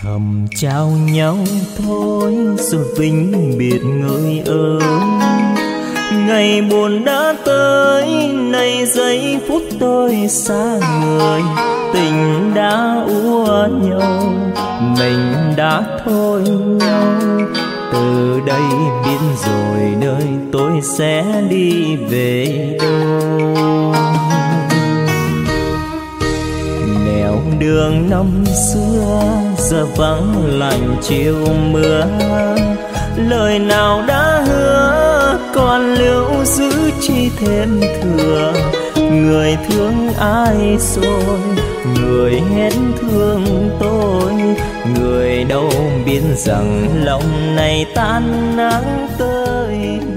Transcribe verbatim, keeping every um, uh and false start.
thầm trao nhau thôi rồi vĩnh biệt người ơi. Ngày buồn đã tới, nay giây phút tôi xa người. Tình đã úa nhau, mình đã thôi nhau. Từ đây biết rồi nơi tôi sẽ đi về đâu. Nẻo đường năm xưa giờ vắng lạnh chiều mưa. Lời nào đã hứa còn lưu giữ chi thêm thừa. Người thương ai rồi, người hết thương tôi. Người đâu biết rằng lòng này tan nắng tới